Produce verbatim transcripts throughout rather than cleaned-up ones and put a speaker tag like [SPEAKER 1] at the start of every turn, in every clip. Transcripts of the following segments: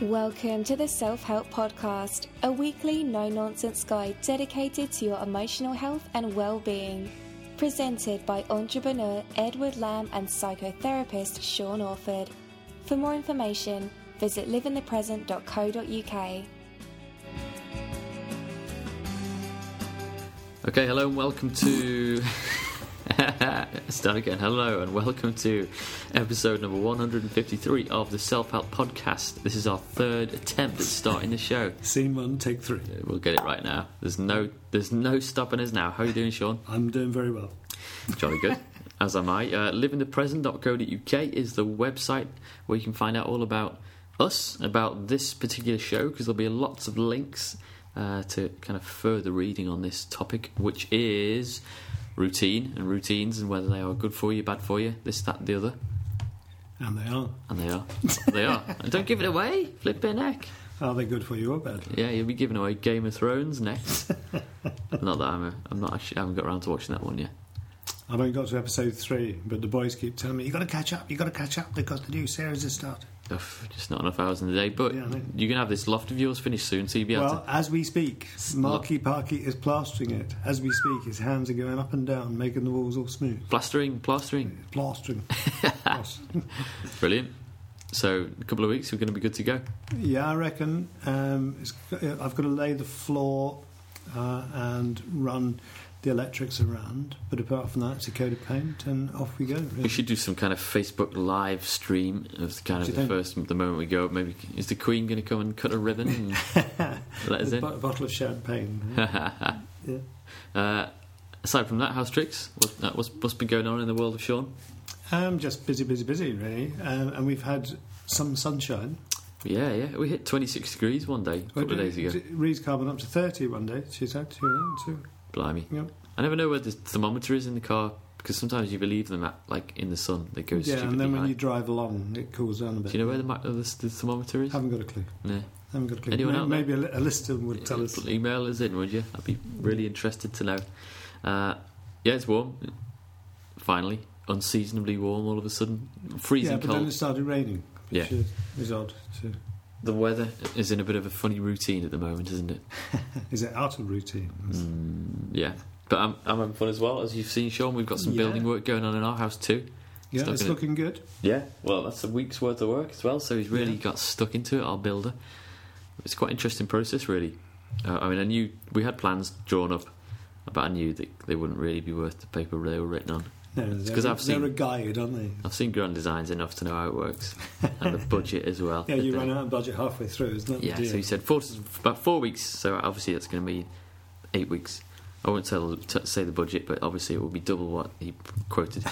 [SPEAKER 1] Welcome to the Self-Help Podcast, a weekly no-nonsense guide dedicated to your emotional health and well-being. Presented by entrepreneur Edward Lamb and psychotherapist Sean Orford. For more information, visit live in the present dot co dot uk.
[SPEAKER 2] Okay, hello and welcome to... Start again. Hello and welcome to episode number one hundred fifty-three of the Self-Help Podcast. This is our third attempt at starting the show.
[SPEAKER 3] Scene one, take three.
[SPEAKER 2] We'll get it right now. There's no there's no stopping us now. How are you doing, Sean?
[SPEAKER 3] I'm doing very well.
[SPEAKER 2] Jolly good. As am I. Uh, live in the present dot co dot uk is the website where you can find out all about us, about this particular show, because there'll be lots of links uh, to kind of further reading on this topic, which is... routine and routines and whether they are good for you, bad for you, this, that, the other.
[SPEAKER 3] And they are.
[SPEAKER 2] And they are. They are. And don't give it away. Flipping heck.
[SPEAKER 3] Are they good for you or bad?
[SPEAKER 2] Yeah, you'll be giving away Game of Thrones next. Not that I'm a, I'm not actually, I haven't got around to watching that one yet.
[SPEAKER 3] I've only got to episode three, but the boys keep telling me, you've got to catch up, you've got to catch up because the new series has started.
[SPEAKER 2] Ugh, just not enough hours in the day, but yeah, you can have this loft of yours finished soon, so you'll be able
[SPEAKER 3] well,
[SPEAKER 2] to...
[SPEAKER 3] as we speak, Marky Parky is plastering it. As we speak, his hands are going up and down, making the walls all smooth.
[SPEAKER 2] Plastering, plastering.
[SPEAKER 3] Plastering.
[SPEAKER 2] Brilliant. So, a couple of weeks, we're going to be good to go.
[SPEAKER 3] Yeah, I reckon. Um, it's, I've got to lay the floor uh, and run the electrics around, but apart from that, it's a coat of paint, and off we go. Really.
[SPEAKER 2] We should do some kind of Facebook live stream of the kind of the think? first, the moment we go. Maybe is the Queen going to come and cut a ribbon and let us in?
[SPEAKER 3] A bottle of champagne. Yeah. yeah.
[SPEAKER 2] Uh, aside from that, how's tricks? What's, uh, what's, what's been going on in the world of Sean?
[SPEAKER 3] Um, just busy, busy, busy, really. Um, and we've had some sunshine.
[SPEAKER 2] Yeah, yeah. We hit twenty-six degrees one day, a couple well, of days ago.
[SPEAKER 3] Ree's carbon up to thirty one day. She said, two, two.
[SPEAKER 2] Blimey.
[SPEAKER 3] Yep.
[SPEAKER 2] I never know where the thermometer is in the car, because sometimes you believe them at, like, in the sun, they go
[SPEAKER 3] yeah,
[SPEAKER 2] stupidly
[SPEAKER 3] and then when
[SPEAKER 2] high.
[SPEAKER 3] you drive along, it cools down a bit.
[SPEAKER 2] Do you know where the, the, the thermometer is?
[SPEAKER 3] Haven't got a clue.
[SPEAKER 2] No.
[SPEAKER 3] Haven't got a clue.
[SPEAKER 2] Anyone out
[SPEAKER 3] Maybe
[SPEAKER 2] there?
[SPEAKER 3] a, a listener would tell
[SPEAKER 2] yeah,
[SPEAKER 3] us.
[SPEAKER 2] Email us in, would you? I'd be really interested to know. Uh, yeah, it's warm. Finally. Unseasonably warm all of a sudden. Freezing
[SPEAKER 3] yeah, but
[SPEAKER 2] cold.
[SPEAKER 3] then it started raining, which
[SPEAKER 2] yeah.
[SPEAKER 3] is, is odd too.
[SPEAKER 2] The weather is in a bit of a funny routine at the moment, isn't it?
[SPEAKER 3] Is it out of routine?
[SPEAKER 2] Mm, yeah. But I'm, I'm having fun as well. As you've seen, Sean, we've got some
[SPEAKER 3] yeah.
[SPEAKER 2] building work going on in our house too.
[SPEAKER 3] Yeah,
[SPEAKER 2] Stuck
[SPEAKER 3] it's looking it. good.
[SPEAKER 2] Yeah, well, that's a week's worth of work as well, so he's really yeah. got stuck into it, our builder. It's quite an interesting process, really. Uh, I mean, I knew we had plans drawn up, but I knew that they wouldn't really be worth the paper they were written on.
[SPEAKER 3] No, they're, I've seen, they're a guide, aren't they?
[SPEAKER 2] I've seen Grand Designs enough to know how it works, and the budget as well.
[SPEAKER 3] Yeah, you ran out of budget halfway through, isn't that?
[SPEAKER 2] Yeah, so he said four to, about four weeks, so obviously that's going to be eight weeks. I won't tell, t- say the budget, but obviously it will be double what he quoted.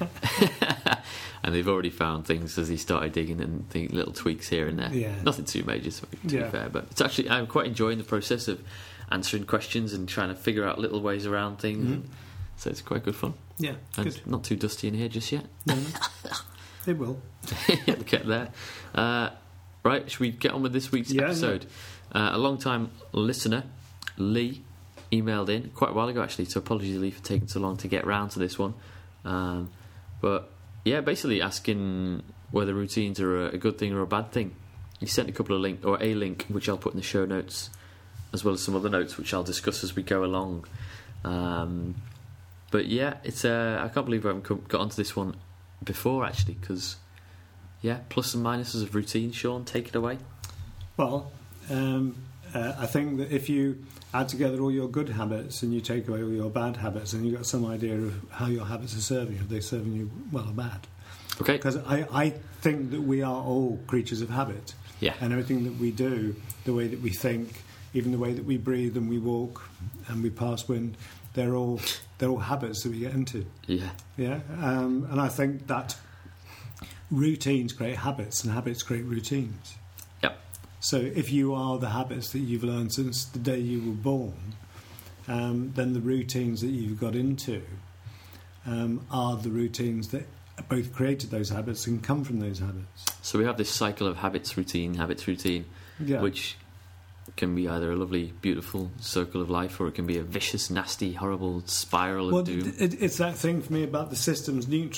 [SPEAKER 2] And they've already found things as he started digging and the little tweaks here and there.
[SPEAKER 3] Yeah.
[SPEAKER 2] Nothing too major, to be
[SPEAKER 3] yeah.
[SPEAKER 2] fair, but it's actually, I'm quite enjoying the process of answering questions and trying to figure out little ways around things.
[SPEAKER 3] Mm-hmm.
[SPEAKER 2] And so it's quite good fun.
[SPEAKER 3] Yeah,
[SPEAKER 2] and
[SPEAKER 3] good.
[SPEAKER 2] It's not too dusty in here just yet.
[SPEAKER 3] No, no. It will.
[SPEAKER 2] We'll get there. Uh, right, should we get on with this week's
[SPEAKER 3] yeah,
[SPEAKER 2] episode?
[SPEAKER 3] No.
[SPEAKER 2] Uh, a long-time listener, Lee, emailed in quite a while ago, actually, so apologies, Lee, for taking so long to get round to this one. Um, but, yeah, basically asking whether routines are a, a good thing or a bad thing. He sent a couple of links, or a link, which I'll put in the show notes, as well as some other notes, which I'll discuss as we go along. Um, but, yeah, it's uh, I can't believe I haven't come, got onto this one before, actually, because, yeah, plus and minuses of routine. Sean, take it away.
[SPEAKER 3] Well, um, uh, I think that if you add together all your good habits and you take away all your bad habits, then you've got some idea of how your habits are serving you. Are they serving you well or bad?
[SPEAKER 2] Okay.
[SPEAKER 3] Because I, I think that we are all creatures of habit.
[SPEAKER 2] Yeah.
[SPEAKER 3] And everything that we do, the way that we think, even the way that we breathe and we walk and we pass wind, they're all they're all habits that we get into.
[SPEAKER 2] Yeah.
[SPEAKER 3] Yeah. Um, and I think that routines create habits and habits create routines.
[SPEAKER 2] Yep.
[SPEAKER 3] So if you are the habits that you've learned since the day you were born, um, then the routines that you've got into um, are the routines that both created those habits and come from those habits.
[SPEAKER 2] So we have this cycle of habits, routine, habits, routine,
[SPEAKER 3] yeah.
[SPEAKER 2] which can be either a lovely, beautiful circle of life, or it can be a vicious, nasty, horrible spiral of
[SPEAKER 3] well,
[SPEAKER 2] doom.
[SPEAKER 3] It, it's that thing for me about the system's neutral.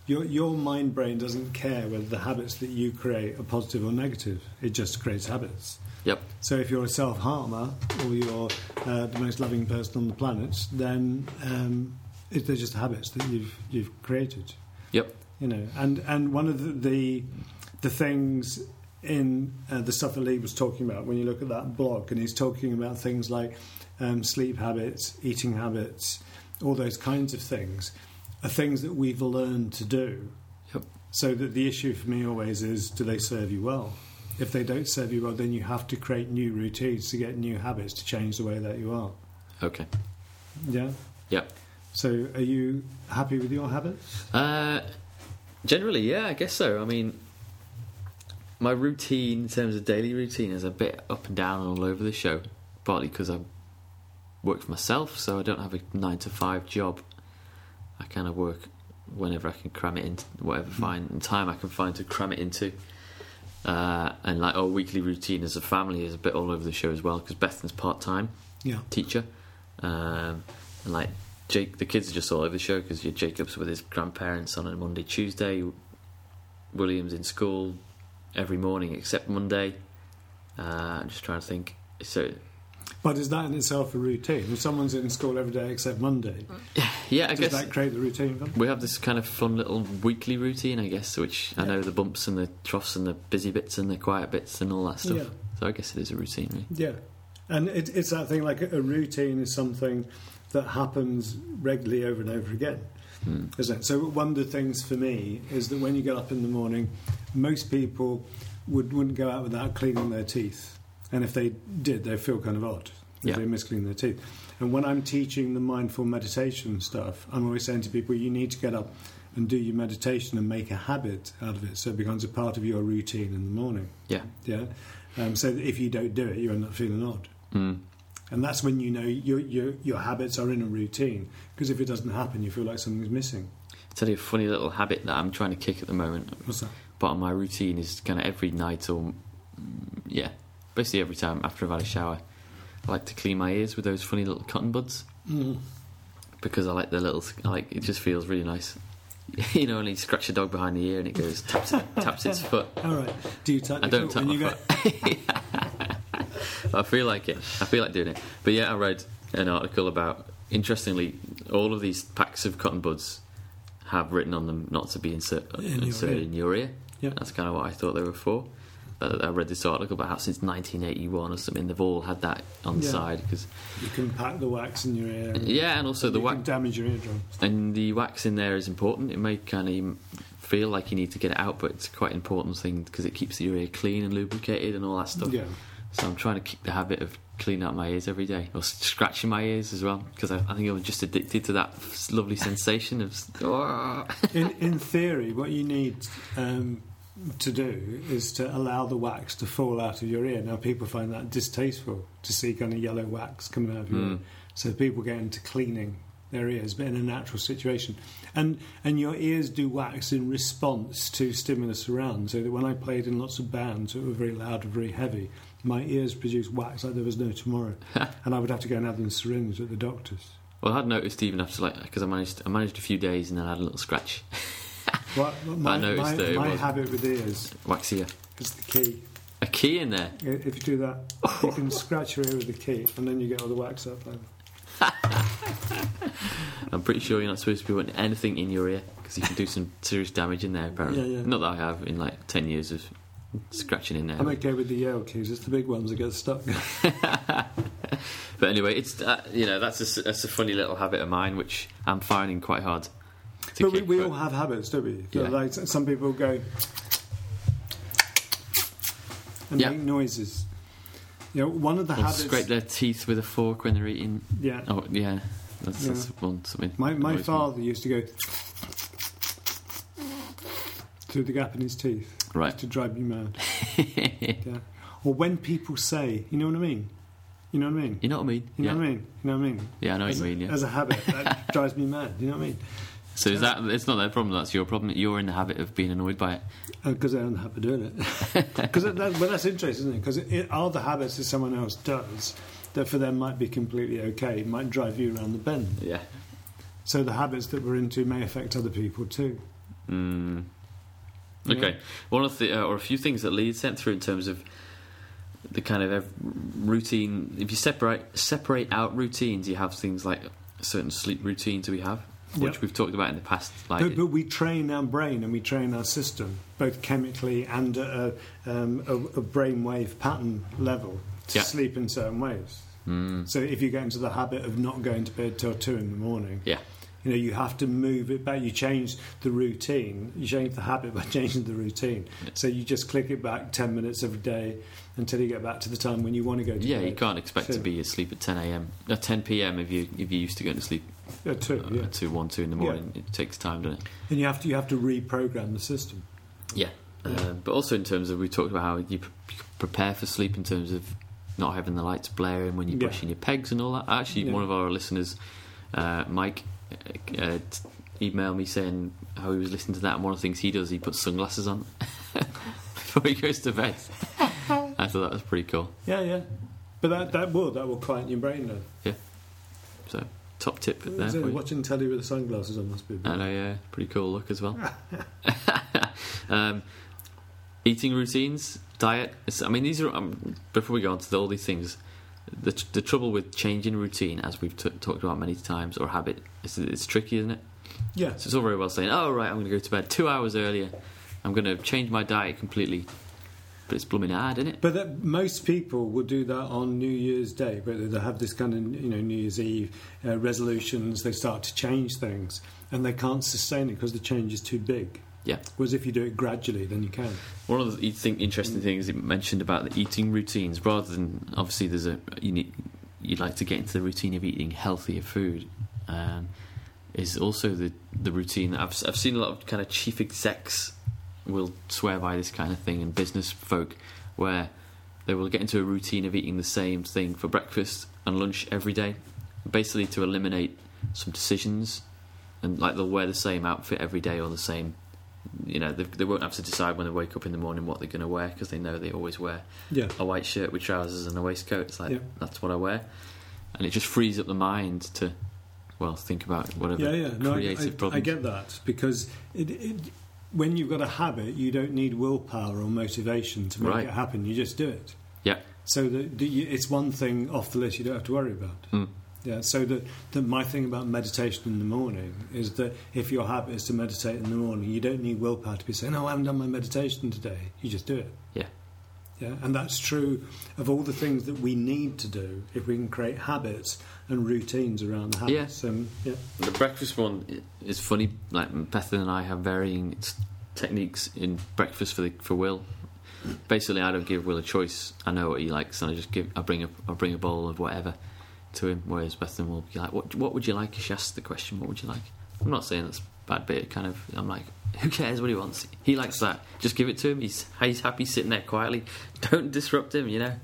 [SPEAKER 3] your your mind brain doesn't care whether the habits that you create are positive or negative. It just creates habits.
[SPEAKER 2] Yep.
[SPEAKER 3] So if you're a self-harmer or you're uh, the most loving person on the planet, then um, it, they're just habits that you've you've created.
[SPEAKER 2] Yep.
[SPEAKER 3] You know, and, and one of the the, the things in uh, the stuff that Lee was talking about, when you look at that blog, and he's talking about things like um, sleep habits, eating habits, all those kinds of things, are things that we've learned to do.
[SPEAKER 2] Yep.
[SPEAKER 3] So that the issue for me always is, do they serve you well? If they don't serve you well, then you have to create new routines to get new habits to change the way that you are.
[SPEAKER 2] Okay.
[SPEAKER 3] Yeah?
[SPEAKER 2] Yeah.
[SPEAKER 3] So are you happy with your habits?
[SPEAKER 2] Uh, generally, yeah, I guess so. I mean, my routine in terms of daily routine is a bit up and down all over the show, partly because I work for myself, so I don't have a nine to five job. I kind of work whenever I can cram it into whatever
[SPEAKER 3] Mm.
[SPEAKER 2] find time I can find to cram it into. Uh, and like our weekly routine as a family is a bit all over the show as well, because Bethan's part-time
[SPEAKER 3] Yeah.
[SPEAKER 2] teacher, um, and like Jake, the kids are just all over the show because Jacob's with his grandparents on a Monday, Tuesday. William's in school every morning except Monday. Uh, I'm just trying to think. So,
[SPEAKER 3] But is that in itself a routine? If someone's in school every day except Monday,
[SPEAKER 2] yeah, I
[SPEAKER 3] does
[SPEAKER 2] guess
[SPEAKER 3] that create the routine for them?
[SPEAKER 2] we have this kind of fun little weekly routine, I guess, which I
[SPEAKER 3] Yeah.
[SPEAKER 2] know the bumps and the troughs and the busy bits and the quiet bits and all that stuff.
[SPEAKER 3] Yeah.
[SPEAKER 2] So I guess it is a routine, really.
[SPEAKER 3] Yeah. And it, it's that thing, like a, a routine is something that happens regularly over and over again,
[SPEAKER 2] Mm.
[SPEAKER 3] isn't it? So one of the things for me is that when you get up in the morning, most people would, wouldn't go out without cleaning their teeth. And if they did, they'd feel kind of odd if
[SPEAKER 2] Yeah.
[SPEAKER 3] they misclean their teeth. And when I'm teaching the mindful meditation stuff, I'm always saying to people, you need to get up and do your meditation and make a habit out of it, so it becomes a part of your routine in the morning.
[SPEAKER 2] Yeah.
[SPEAKER 3] Yeah. Um, so that if you don't do it, you end up feeling odd.
[SPEAKER 2] Mm.
[SPEAKER 3] And that's when you know your your your habits are in a routine. Because if it doesn't happen, you feel like something's missing.
[SPEAKER 2] I'll tell you a funny little habit that I'm trying to kick at the moment.
[SPEAKER 3] What's that?
[SPEAKER 2] Part of my routine is kind of every night or, mm, yeah, basically every time after I've had a shower, I like to clean my ears with those funny little cotton buds.
[SPEAKER 3] Mm.
[SPEAKER 2] Because I like the little, I like it just feels really nice. You know, when you scratch a dog behind the ear and it goes taps taps its foot.
[SPEAKER 3] All right. Do you tap
[SPEAKER 2] I
[SPEAKER 3] your
[SPEAKER 2] don't
[SPEAKER 3] foot
[SPEAKER 2] tap
[SPEAKER 3] when
[SPEAKER 2] my
[SPEAKER 3] you
[SPEAKER 2] foot. I feel like it. I feel like doing it. But yeah, I read an article about, interestingly, all of these packs of cotton buds have written on them not to be insert,
[SPEAKER 3] In your
[SPEAKER 2] inserted
[SPEAKER 3] ear.
[SPEAKER 2] in your ear.
[SPEAKER 3] Yeah.
[SPEAKER 2] That's kind of what I thought they were for. But I read this article about how since nineteen eighty-one or something, they've all had that on the
[SPEAKER 3] Yeah.
[SPEAKER 2] side. Because
[SPEAKER 3] You can pack the wax in your ear. and
[SPEAKER 2] yeah, and also the
[SPEAKER 3] you
[SPEAKER 2] wax.
[SPEAKER 3] can damage your eardrum.
[SPEAKER 2] And the wax in there is important. It may kind of feel like you need to get it out, but it's quite an important thing because it keeps your ear clean and lubricated and all that stuff.
[SPEAKER 3] Yeah.
[SPEAKER 2] So I'm trying to keep the habit of cleaning out my ears every day, or scratching my ears as well, because I, I think I was just addicted to that lovely sensation of. Oh.
[SPEAKER 3] In in theory, what you need um, to do is to allow the wax to fall out of your ear. Now, people find that distasteful to see kind of yellow wax coming out of your
[SPEAKER 2] Mm.
[SPEAKER 3] ear. So people get into cleaning their ears, but in a natural situation. And and your ears do wax in response to stimulus around. So that when I played in lots of bands that were very loud and very heavy, my ears produced wax like there was no tomorrow. And I would have to go and have them syringed at the doctor's.
[SPEAKER 2] Well, I had noticed even after like because I managed I managed a few days and then I had a little scratch,
[SPEAKER 3] Well, my,
[SPEAKER 2] noticed
[SPEAKER 3] my,
[SPEAKER 2] that it
[SPEAKER 3] my
[SPEAKER 2] was-
[SPEAKER 3] habit with ears
[SPEAKER 2] waxier.
[SPEAKER 3] is the key.
[SPEAKER 2] A key in there.
[SPEAKER 3] If you do that, you can scratch your ear with the key, and then you get all the wax up.
[SPEAKER 2] I'm pretty sure you're not supposed to be putting anything in your ear because you can do some serious damage in there. Apparently,
[SPEAKER 3] Yeah, yeah.
[SPEAKER 2] not that I have in like ten years of scratching in there.
[SPEAKER 3] I'm okay with the Yale keys. It's the big ones that get stuck.
[SPEAKER 2] But anyway, it's uh, you know that's a, that's a funny little habit of mine which I'm finding quite hard to
[SPEAKER 3] But we,
[SPEAKER 2] keep.
[SPEAKER 3] we
[SPEAKER 2] but-
[SPEAKER 3] all have habits, don't we?
[SPEAKER 2] Yeah.
[SPEAKER 3] Like some people go and
[SPEAKER 2] Yeah.
[SPEAKER 3] make noises. You know, one of the
[SPEAKER 2] or
[SPEAKER 3] habits.
[SPEAKER 2] scrape their teeth with a fork when they're eating.
[SPEAKER 3] Yeah.
[SPEAKER 2] Oh yeah, that's, that's
[SPEAKER 3] Yeah.
[SPEAKER 2] one something.
[SPEAKER 3] My my
[SPEAKER 2] annoys me.
[SPEAKER 3] father used to go through the gap in his teeth
[SPEAKER 2] Right.
[SPEAKER 3] to drive me mad. Yeah. Or when people say, you know what I mean? You know what I mean?
[SPEAKER 2] You know what I mean?
[SPEAKER 3] You know
[SPEAKER 2] yeah.
[SPEAKER 3] what I mean? You know what I mean?
[SPEAKER 2] Yeah, I know what
[SPEAKER 3] as,
[SPEAKER 2] you
[SPEAKER 3] a,
[SPEAKER 2] mean. Yeah.
[SPEAKER 3] as a habit, that drives me mad. You know what I mean?
[SPEAKER 2] So is that it's not their problem? That's your problem. You're in the habit of being annoyed by it.
[SPEAKER 3] Because I don't have to doing it. Because that, that, well, that's interesting, isn't it? Because it, it are the habits that someone else does that for them might be completely okay, might drive you around the bend.
[SPEAKER 2] Yeah.
[SPEAKER 3] So the habits that we're into may affect other people too.
[SPEAKER 2] Mm. Okay.
[SPEAKER 3] Yeah.
[SPEAKER 2] One of the, uh, or a few things that Lee sent through in terms of the kind of ev- routine. If you separate separate out routines, you have things like certain sleep routines we have, which
[SPEAKER 3] Yep.
[SPEAKER 2] we've talked about in the past. Like,
[SPEAKER 3] But, but we train our brain and we train our system, both chemically and at a, um, a, a brainwave pattern level, to
[SPEAKER 2] Yeah.
[SPEAKER 3] sleep in certain ways.
[SPEAKER 2] mm,
[SPEAKER 3] So if you get into the habit of not going to bed till two in the morning,
[SPEAKER 2] yeah,
[SPEAKER 3] you know, you have to move it back. You change the routine. You change the habit by changing the routine.
[SPEAKER 2] Yeah.
[SPEAKER 3] So you just click it back ten minutes every day until you get back to the time when you want to go to
[SPEAKER 2] yeah.
[SPEAKER 3] bed.
[SPEAKER 2] You can't expect
[SPEAKER 3] So-
[SPEAKER 2] to be asleep at ten a.m. at ten p.m. if you if you used to go to sleep
[SPEAKER 3] Yeah, two,
[SPEAKER 2] uh,
[SPEAKER 3] yeah.
[SPEAKER 2] at two, one, two in the morning. It takes time, doesn't it?
[SPEAKER 3] And you have to you have to reprogram the system.
[SPEAKER 2] Yeah.
[SPEAKER 3] Yeah.
[SPEAKER 2] Um, but also in terms of, we talked about how you pre- prepare for sleep in terms of not having the lights blaring when you're
[SPEAKER 3] Yeah.
[SPEAKER 2] brushing your pegs and all that. Actually,
[SPEAKER 3] Yeah.
[SPEAKER 2] one of our listeners, uh, Mike, uh, uh, t- emailed me saying how he was listening to that, and one of the things he does, he puts sunglasses on before he goes to bed. I thought that was pretty cool.
[SPEAKER 3] Yeah, yeah. But that that will that will quieten your brain down.
[SPEAKER 2] So, top tip there
[SPEAKER 3] So
[SPEAKER 2] for you.
[SPEAKER 3] watching telly with the sunglasses on must be.
[SPEAKER 2] I know, yeah, pretty cool look as well. um, eating routines, diet. It's, I mean, these are. Um, before we go on to all these things, the the trouble with changing routine, as we've t- talked about many times, or habit, is that it's tricky, isn't it?
[SPEAKER 3] Yeah.
[SPEAKER 2] So it's all very well saying, "Oh, right, I'm going to go to bed two hours earlier. I'm going to change my diet completely," but it's blooming hard, isn't it?
[SPEAKER 3] But that, most people will do that on New Year's Day, but they have this kind of, you know, New Year's Eve uh, resolutions. They start to change things, and they can't sustain it because the change is too big.
[SPEAKER 2] Yeah.
[SPEAKER 3] Whereas if you do it gradually, then you can.
[SPEAKER 2] One of the think, interesting things you mentioned about the eating routines, rather than obviously there's a you need, you'd like to get into the routine of eating healthier food, um, is also the the routine that I've I've seen a lot of kind of chief execs will swear by this kind of thing, and business folk where they will get into a routine of eating the same thing for breakfast and lunch every day, basically to eliminate some decisions, and like they'll wear the same outfit every day or the same. You know, they, they won't have to decide when they wake up in the morning what they're going to wear, because they know they always wear
[SPEAKER 3] Yeah.
[SPEAKER 2] a white shirt with trousers and a waistcoat. It's like,
[SPEAKER 3] Yeah.
[SPEAKER 2] that's what I wear. And it just frees up the mind to, well, think about whatever
[SPEAKER 3] Yeah, yeah. No, I,
[SPEAKER 2] creative
[SPEAKER 3] I,
[SPEAKER 2] problems.
[SPEAKER 3] I get that, because it, it, when you've got a habit, you don't need willpower or motivation to make
[SPEAKER 2] Right.
[SPEAKER 3] it happen. You just do it.
[SPEAKER 2] Yeah.
[SPEAKER 3] So that that you, it's one thing off the list you don't have to worry about.
[SPEAKER 2] Mm.
[SPEAKER 3] Yeah. So that the, my thing about meditation in the morning is that if your habit is to meditate in the morning, you don't need willpower to be saying, "Oh, I haven't done my meditation today." You just do it.
[SPEAKER 2] Yeah.
[SPEAKER 3] Yeah. And that's true of all the things that we need to do if we can create habits and routines around the habits.
[SPEAKER 2] Yeah.
[SPEAKER 3] Um, yeah.
[SPEAKER 2] The breakfast one i- is funny. Like, Bethany and I have varying s- techniques in breakfast for the, for Will. Basically, I don't give Will a choice. I know what he likes, and I just give. I bring a I bring a bowl of whatever to him. Whereas Bethany will be like, "What what would you like?" She asks the question, "What would you like?" I'm not saying that's bad, but it kind of. I'm like, who cares what he wants? He likes that. Just give it to him. He's he's happy sitting there quietly. Don't disrupt him. You know.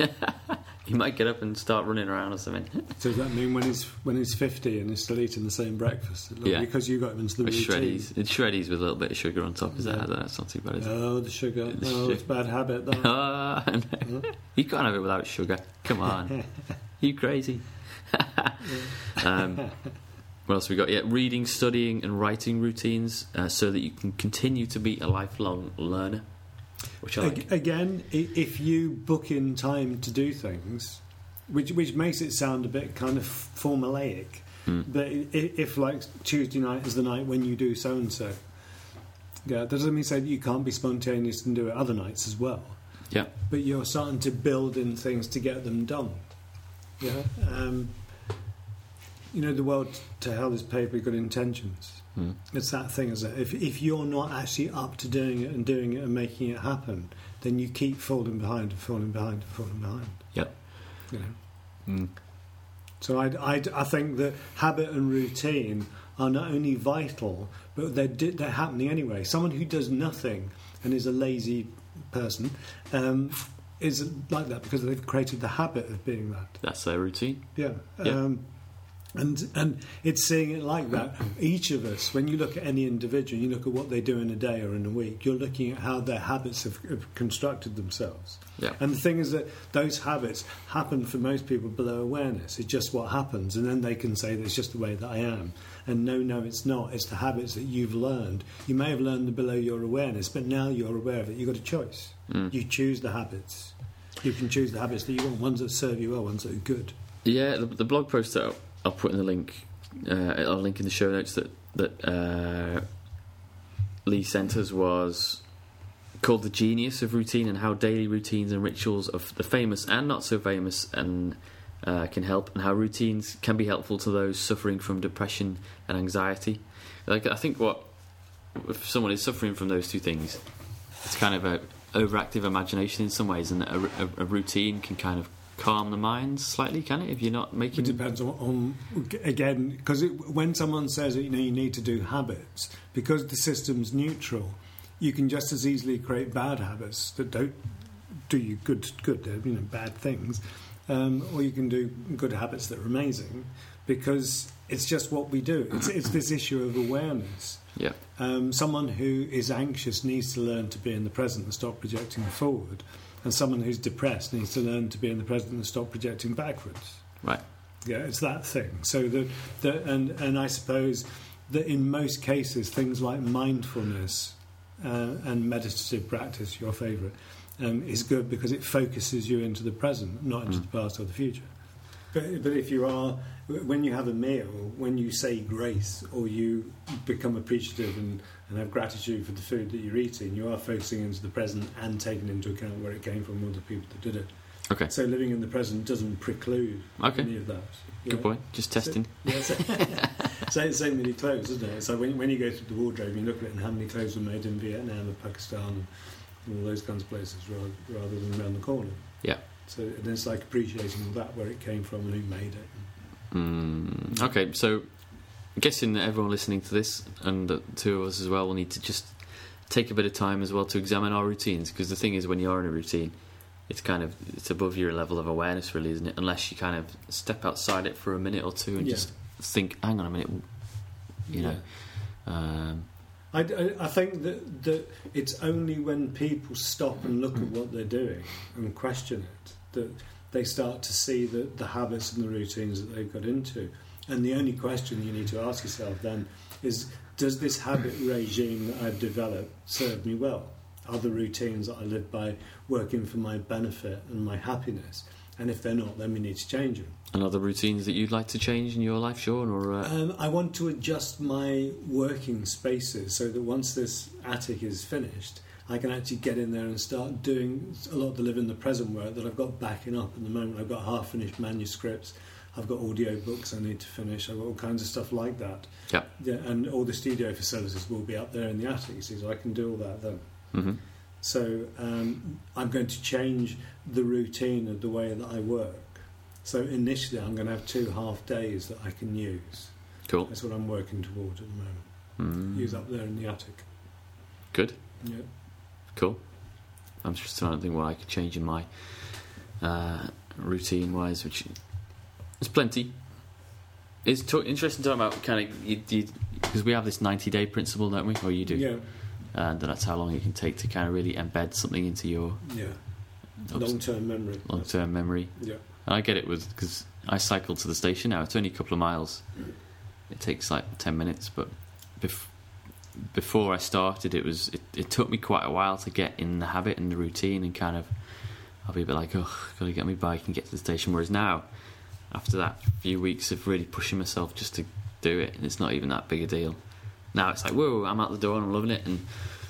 [SPEAKER 2] He might get up and start running around or something.
[SPEAKER 3] So does that mean when he's when he's fifty and he's still eating the same breakfast?
[SPEAKER 2] Yeah.
[SPEAKER 3] Because you got him into the
[SPEAKER 2] With
[SPEAKER 3] routine.
[SPEAKER 2] shreddies, it's shreddies with a little bit of sugar on top. Is that?
[SPEAKER 3] Yeah.
[SPEAKER 2] That's not too bad, is it?
[SPEAKER 3] Oh, the sugar.
[SPEAKER 2] The
[SPEAKER 3] Oh,
[SPEAKER 2] su-
[SPEAKER 3] it's a bad habit. That.
[SPEAKER 2] Ah, no. You can't have it without sugar. Come on, you crazy? um, what else we got? Yeah, reading, studying, and writing routines, uh, so that you can continue to be a lifelong learner. Which I like.
[SPEAKER 3] Ag- Again, i- if you book in time to do things, which which makes it sound a bit kind of formulaic,
[SPEAKER 2] Mm.
[SPEAKER 3] but i- if like Tuesday night is the night when you do so and so, yeah, that doesn't mean say that you can't be spontaneous and do it other nights as well.
[SPEAKER 2] Yeah,
[SPEAKER 3] But you're starting to build in things to get them done. Yeah. Um, you know, the world to hell is paved with good intentions.
[SPEAKER 2] mm.
[SPEAKER 3] It's that thing, is it? If if you're not actually up to doing it and doing it and making it happen, then you keep falling behind and falling behind and falling behind.
[SPEAKER 2] Yep.
[SPEAKER 3] You know.
[SPEAKER 2] Mm.
[SPEAKER 3] So I, I, I think that habit and routine are not only vital, but they're di- they're happening anyway. Someone who does nothing and is a lazy person um, is like that because they've created the habit of being that.
[SPEAKER 2] That's their routine.
[SPEAKER 3] Yeah.
[SPEAKER 2] Yeah.
[SPEAKER 3] Um, and and it's seeing it like that. Each of us, when you look at any individual, you look at what they do in a day or in a week, you're looking at how their habits have, have constructed themselves.
[SPEAKER 2] Yeah.
[SPEAKER 3] And the thing is that those habits happen for most people below awareness. It's just what happens, and then they can say, that's just the way that I am. And no, no, it's not. It's the habits that you've learned. You may have learned them below your awareness, but now you're aware of it. You've got a choice.
[SPEAKER 2] Mm.
[SPEAKER 3] You choose the habits. You can choose the habits that you want, ones that serve you well, ones that are good.
[SPEAKER 2] Yeah, the, the blog post that I'll, I'll put in the link, uh, I'll link in the show notes that, that uh, Lee sent us was called The Genius of Routine and How Daily Routines and Rituals of the Famous and Not So Famous and uh, can help, and how routines can be helpful to those suffering from depression and anxiety. Like, I think what if someone is suffering from those two things, it's kind of a overactive imagination in some ways, and a, a, a routine can kind of calm the mind slightly, can it? If you're not making,
[SPEAKER 3] it depends on, on again, because when someone says that, you know, you need to do habits, because the system's neutral, you can just as easily create bad habits that don't do you good, good, you know, bad things, um, or you can do good habits that are amazing, because it's just what we do. It's, it's this issue of awareness.
[SPEAKER 2] Yeah.
[SPEAKER 3] Um, someone who is anxious needs to learn to be in the present and stop projecting forward, and someone who's depressed needs to learn to be in the present and stop projecting backwards.
[SPEAKER 2] Right.
[SPEAKER 3] Yeah, it's that thing. So the, the and and I suppose that in most cases things like mindfulness uh, and meditative practice, your favourite, um, is good because it focuses you into the present, not into mm. the past or the future. But but if you are, when you have a meal, when you say grace or you become appreciative and, and have gratitude for the food that you're eating, you are focusing into the present and taking into account where it came from, all the people that did it.
[SPEAKER 2] Okay.
[SPEAKER 3] So living in the present doesn't preclude
[SPEAKER 2] okay.
[SPEAKER 3] any of that.
[SPEAKER 2] Good point. Just testing.
[SPEAKER 3] So, yeah, so, so, so many clothes, isn't it? So when, when you go through the wardrobe, you look at it and how many clothes were made in Vietnam and Pakistan and all those kinds of places rather, rather than around the corner.
[SPEAKER 2] Yeah.
[SPEAKER 3] So and it's like appreciating that, where it came from and who made it.
[SPEAKER 2] Mm, okay, so I'm guessing that everyone listening to this, and the two of us as well, will need to just take a bit of time as well to examine our routines, because the thing is, when you're in a routine, it's kind of it's above your level of awareness, really, isn't it? Unless you kind of step outside it for a minute or two and yeah. just think, hang on a minute, you know.
[SPEAKER 3] Yeah.
[SPEAKER 2] Um,
[SPEAKER 3] I, I, I think that, that it's only when people stop and look at what they're doing and question it that they start to see the, the habits and the routines that they've got into. And the only question you need to ask yourself then is, does this habit regime that I've developed serve me well? Are the routines that I live by working for my benefit and my happiness? And if they're not, then we need to change them.
[SPEAKER 2] And other routines that you'd like to change in your life, Sean? Or uh...
[SPEAKER 3] um, I want to adjust my working spaces so that once this attic is finished, I can actually get in there and start doing a lot of the live in the present work that I've got backing up at the moment. I've got half-finished manuscripts, I've got audio books I need to finish, I've got all kinds of stuff like that.
[SPEAKER 2] Yeah.
[SPEAKER 3] Yeah, and all the studio facilities will be up there in the attic, see, so I can do all that then.
[SPEAKER 2] Mm-hmm.
[SPEAKER 3] So um, I'm going to change the routine of the way that I work. So initially I'm going to have two half days that I can use.
[SPEAKER 2] Cool.
[SPEAKER 3] That's what I'm working toward at the moment.
[SPEAKER 2] Mm.
[SPEAKER 3] Use up there in the attic.
[SPEAKER 2] Good.
[SPEAKER 3] Yeah.
[SPEAKER 2] Cool. I'm just trying to think what I could change in my uh, routine-wise, which there's plenty. It's t- interesting talking about kind of because we have this ninety-day principle, don't we? Or you do?
[SPEAKER 3] Yeah.
[SPEAKER 2] And that's how long it can take to kind of really embed something into your
[SPEAKER 3] yeah long-term memory.
[SPEAKER 2] Long-term memory.
[SPEAKER 3] Yeah.
[SPEAKER 2] And I get it with because I cycle to the station now. It's only a couple of miles. It takes like ten minutes, but bef- before I started, it was it, it took me quite a while to get in the habit and the routine, and kind of I'll be a bit like, oh, got to get my bike and get to the station. Whereas now, after that few weeks of really pushing myself just to do it, and it's not even that big a deal. Now it's like, whoa, I'm out the door and I'm loving it, and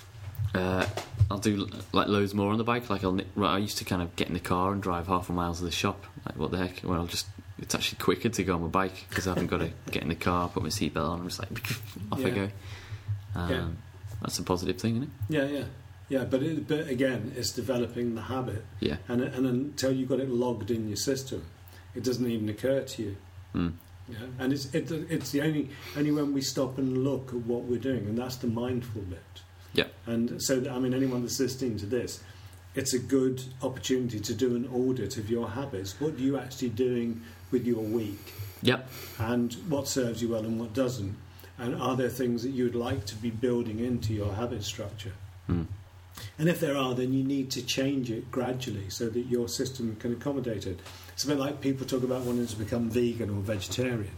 [SPEAKER 2] uh, I'll do like loads more on the bike. Like I'll, I used to kind of get in the car and drive half a mile to the shop. Like what the heck? Well, I'll just it's actually quicker to go on my bike because I haven't got to get in the car, put my seatbelt on, I'm just like off
[SPEAKER 3] yeah.
[SPEAKER 2] I go. Um,
[SPEAKER 3] yeah.
[SPEAKER 2] That's a positive thing, isn't it?
[SPEAKER 3] Yeah, yeah, yeah. But it, but again, it's developing the habit.
[SPEAKER 2] Yeah.
[SPEAKER 3] And and until you've got it logged in your system, it doesn't even occur to you.
[SPEAKER 2] Mm.
[SPEAKER 3] Yeah, and it's it, it's the only only when we stop and look at what we're doing, and that's the mindful bit.
[SPEAKER 2] Yeah.
[SPEAKER 3] And so, I mean, anyone that's listening to this, it's a good opportunity to do an audit of your habits. What are you actually doing with your week?
[SPEAKER 2] Yep.
[SPEAKER 3] And what serves you well and what doesn't? And are there things that you'd like to be building into your habit structure?
[SPEAKER 2] Mm.
[SPEAKER 3] And if there are, then you need to change it gradually so that your system can accommodate it. It's a bit like people talk about wanting to become vegan or vegetarian.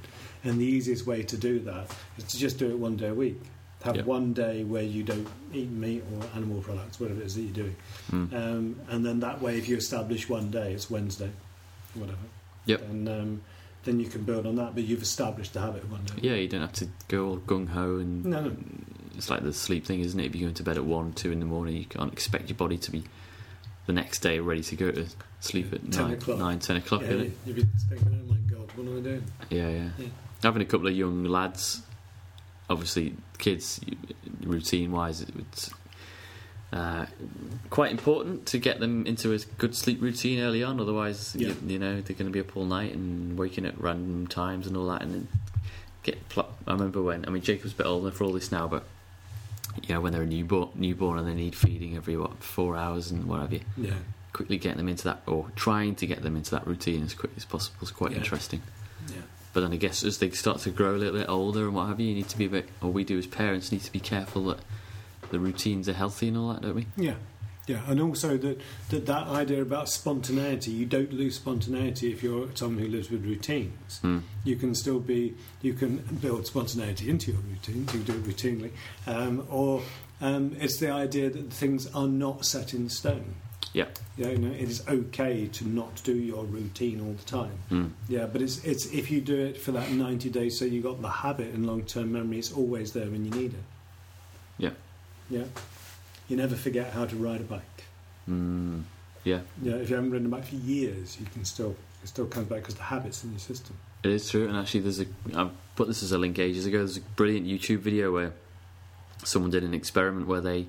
[SPEAKER 3] And the easiest way to do that is to just do it one day a week. Have
[SPEAKER 2] Yep.
[SPEAKER 3] one day where you don't eat meat or animal products, whatever it is that you're doing.
[SPEAKER 2] Mm.
[SPEAKER 3] Um, and then that way, if you establish one day, it's Wednesday, whatever.
[SPEAKER 2] Yep.
[SPEAKER 3] And um, then you can build on that, but you've established the habit of one day.
[SPEAKER 2] Yeah, you don't have to go all gung-ho and...
[SPEAKER 3] No, no.
[SPEAKER 2] It's like the sleep thing, isn't it? If you go into bed at one, two in the morning, you can't expect your body to be the next day ready to go to sleep at
[SPEAKER 3] ten
[SPEAKER 2] nine,
[SPEAKER 3] o'clock.
[SPEAKER 2] nine, ten o'clock.
[SPEAKER 3] Yeah,
[SPEAKER 2] isn't
[SPEAKER 3] you-
[SPEAKER 2] it?
[SPEAKER 3] you'd be thinking, oh my God, what am I doing?
[SPEAKER 2] Yeah, yeah,
[SPEAKER 3] Yeah.
[SPEAKER 2] Having a couple of young lads, obviously kids, routine-wise, it's uh, quite important to get them into a good sleep routine early on. Otherwise,
[SPEAKER 3] Yeah.
[SPEAKER 2] you, you know, they're going to be up all night and waking at random times and all that. And then get. Pl- I remember when. I mean, Jacob's a bit older for all this now, but you know, when they're a newborn, newborn and they need feeding every what four hours and what have you.
[SPEAKER 3] Yeah.
[SPEAKER 2] Quickly getting them into that, or trying to get them into that routine as quick as possible is quite
[SPEAKER 3] Yeah.
[SPEAKER 2] interesting.
[SPEAKER 3] Yeah.
[SPEAKER 2] But then I guess as they start to grow a little bit older and what have you, you need to be a bit, or we do as parents, need to be careful that the routines are healthy and all that, don't we?
[SPEAKER 3] Yeah, yeah, and also that, that that idea about spontaneity, you don't lose spontaneity if you're someone who lives with routines.
[SPEAKER 2] Mm.
[SPEAKER 3] You can still be, you can build spontaneity into your routines, you can do it routinely, um, or um, it's the idea that things are not set in stone.
[SPEAKER 2] Yeah.
[SPEAKER 3] Yeah, you know, it is okay to not do your routine all the time.
[SPEAKER 2] Mm.
[SPEAKER 3] Yeah, but it's it's if you do it for that ninety days, so you got the habit and long term memory, it's always there when you need it.
[SPEAKER 2] Yeah.
[SPEAKER 3] Yeah, you never forget how to ride a bike.
[SPEAKER 2] Mm. Yeah.
[SPEAKER 3] Yeah, if you haven't ridden a bike for years, you can still it still comes back because the habit's in your system.
[SPEAKER 2] It is true, and actually, there's a. I put this as a link ages ago. There's a brilliant YouTube video where someone did an experiment where they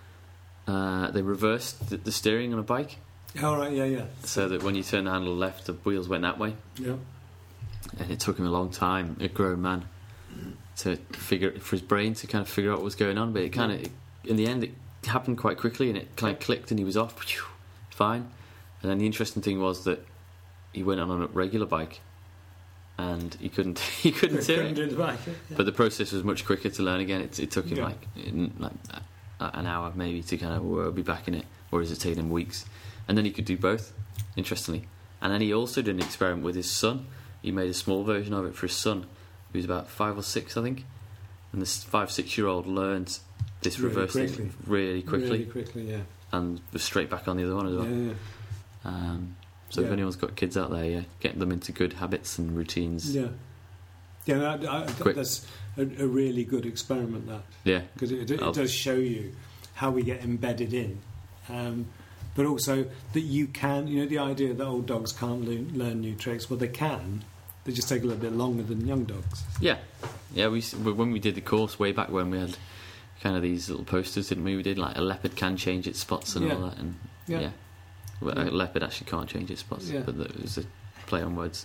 [SPEAKER 2] uh, they reversed the, the steering on a bike,
[SPEAKER 3] All right, yeah, yeah,
[SPEAKER 2] so that when you turn the handle left, the wheels went that way.
[SPEAKER 3] yeah,
[SPEAKER 2] And it took him a long time, a grown man, to figure for his brain to kind of figure out what was going on. But it kind of, in the end, it happened quite quickly, and it kind of clicked, and he was off, fine. And then the interesting thing was that he went on a regular bike, and he couldn't he couldn't do
[SPEAKER 3] couldn't
[SPEAKER 2] it.
[SPEAKER 3] do the bike.
[SPEAKER 2] But the process was much quicker to learn again. It, it took him
[SPEAKER 3] Yeah.
[SPEAKER 2] like in, like uh, an hour maybe to kind of uh, be back in it, whereas it taken him weeks. And then he could do both, interestingly. And then he also did an experiment with his son. He made a small version of it for his son, who was about five or six, I think. And this five, six-year-old learned this
[SPEAKER 3] Really
[SPEAKER 2] reverse
[SPEAKER 3] quickly.
[SPEAKER 2] thing really quickly,
[SPEAKER 3] Really quickly, yeah.
[SPEAKER 2] and was straight back on the other one as well.
[SPEAKER 3] Yeah, yeah.
[SPEAKER 2] Um, so if
[SPEAKER 3] Yeah.
[SPEAKER 2] anyone's got kids out there, yeah, getting them into good habits and routines.
[SPEAKER 3] Yeah, yeah. No, I, I,
[SPEAKER 2] Quick.
[SPEAKER 3] that's a, a really good experiment. That
[SPEAKER 2] Yeah.
[SPEAKER 3] because it, it
[SPEAKER 2] I'll-
[SPEAKER 3] does show you how we get embedded in, um, but also that you can. You know, the idea that old dogs can't learn, learn new tricks. Well, they can. They just take a little bit longer than young dogs.
[SPEAKER 2] Yeah, yeah. We s- when we did the course way back when, we had kind of these little posters, didn't we? We did like a leopard can change its spots and
[SPEAKER 3] Yeah.
[SPEAKER 2] all that, and
[SPEAKER 3] Yeah.
[SPEAKER 2] yeah, Well,
[SPEAKER 3] Yeah.
[SPEAKER 2] a leopard actually can't change its spots,
[SPEAKER 3] Yeah.
[SPEAKER 2] but it was a play on words.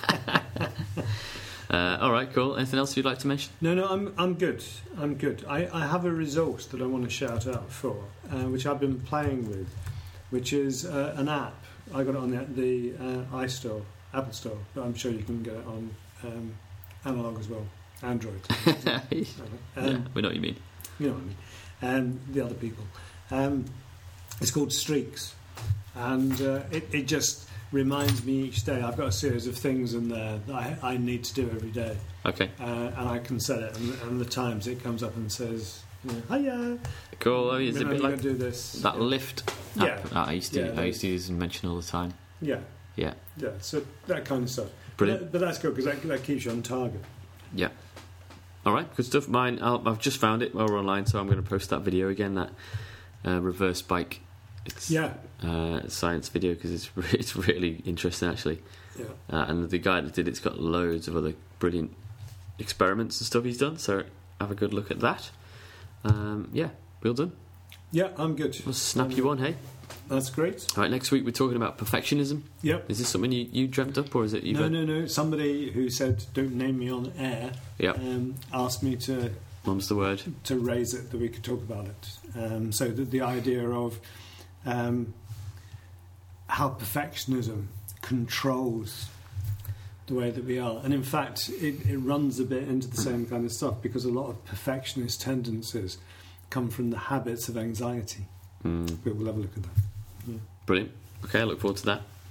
[SPEAKER 2] uh, all right, cool. Anything else you'd like to mention?
[SPEAKER 3] No, no, I'm I'm good. I'm good. I, I have a resource that I want to shout out for, uh, which I've been playing with, which is uh, an app. I got it on the, the uh, iStore, Apple Store, but I'm sure you can get it on um, analog as well, Android.
[SPEAKER 2] yeah,
[SPEAKER 3] Um,
[SPEAKER 2] we know what you mean.
[SPEAKER 3] You know what I mean. And the other people. Um, it's called Streaks, and uh, it, it just reminds me each day. I've got a series of things in there that I, I need to do every day,
[SPEAKER 2] Okay,
[SPEAKER 3] uh, and I can set it. And, and the times it comes up and says, you know, "Hiya,
[SPEAKER 2] cool. Oh, it's a
[SPEAKER 3] remember
[SPEAKER 2] bit
[SPEAKER 3] you
[SPEAKER 2] like
[SPEAKER 3] gotta do this."
[SPEAKER 2] that
[SPEAKER 3] yeah.
[SPEAKER 2] lift app
[SPEAKER 3] Yeah.
[SPEAKER 2] that I used to
[SPEAKER 3] Yeah,
[SPEAKER 2] I used to use and mention all the time.
[SPEAKER 3] Yeah,
[SPEAKER 2] Yeah,
[SPEAKER 3] yeah. So that kind of stuff.
[SPEAKER 2] Brilliant.
[SPEAKER 3] But, that, but that's good because that, that keeps you on target.
[SPEAKER 2] yeah. All right, good stuff. Mine, I'll, I've just found it while we're online, so I'm going to post that video again. That uh, reverse bike. It's
[SPEAKER 3] Yeah,
[SPEAKER 2] uh, science video because it's re- it's really interesting actually.
[SPEAKER 3] yeah.
[SPEAKER 2] Uh, and the guy that did it's got loads of other brilliant experiments and stuff he's done. So have a good look at that. Um, yeah, well done.
[SPEAKER 3] Yeah, I'm good.
[SPEAKER 2] We'll snap you on, hey.
[SPEAKER 3] That's great.
[SPEAKER 2] All right, next week we're talking about perfectionism.
[SPEAKER 3] Yep.
[SPEAKER 2] Is this something you, you dreamt up, or is it you've
[SPEAKER 3] No,
[SPEAKER 2] had-
[SPEAKER 3] no, no. Somebody who said, "Don't name me on air,"
[SPEAKER 2] Yeah,
[SPEAKER 3] um, asked me to
[SPEAKER 2] mum's the word.
[SPEAKER 3] to raise it that we could talk about it. Um, so that the idea of um, how perfectionism controls the way that we are, and in fact, it, it runs a bit into the same kind of stuff because a lot of perfectionist tendencies come from the habits of anxiety.
[SPEAKER 2] Mm,
[SPEAKER 3] But we'll have a look at that.
[SPEAKER 2] brilliant. Okay, I look forward to that.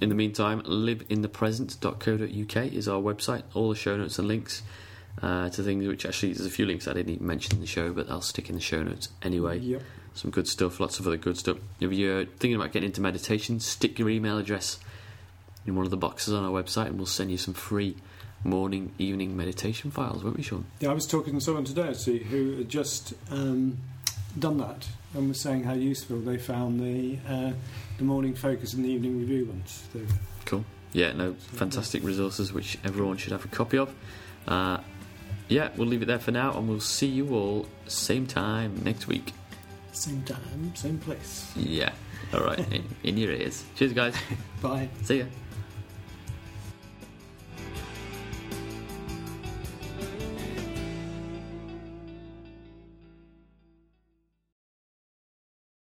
[SPEAKER 2] in the meantime, live in the present dot co dot uk is our website. All the show notes and links uh, to things which actually, there's a few links I didn't even mention in the show, but I'll stick in the show notes anyway.
[SPEAKER 3] Yep.
[SPEAKER 2] Some good stuff, lots of other good stuff. If you're thinking about getting into meditation, stick your email address in one of the boxes on our website and we'll send you some free morning, evening meditation files, won't we, Sean?
[SPEAKER 3] Yeah, I was talking to someone today, actually, who had just um, done that and was saying how useful they found the uh, the morning focus and the evening review ones. So,
[SPEAKER 2] cool. Yeah, no, fantastic resources which everyone should have a copy of. Uh, yeah, we'll leave it there for now and we'll see you all same time next week.
[SPEAKER 3] Same time, same place.
[SPEAKER 2] Yeah. All right, in, in your ears. Cheers, guys.
[SPEAKER 3] Bye.
[SPEAKER 2] See ya.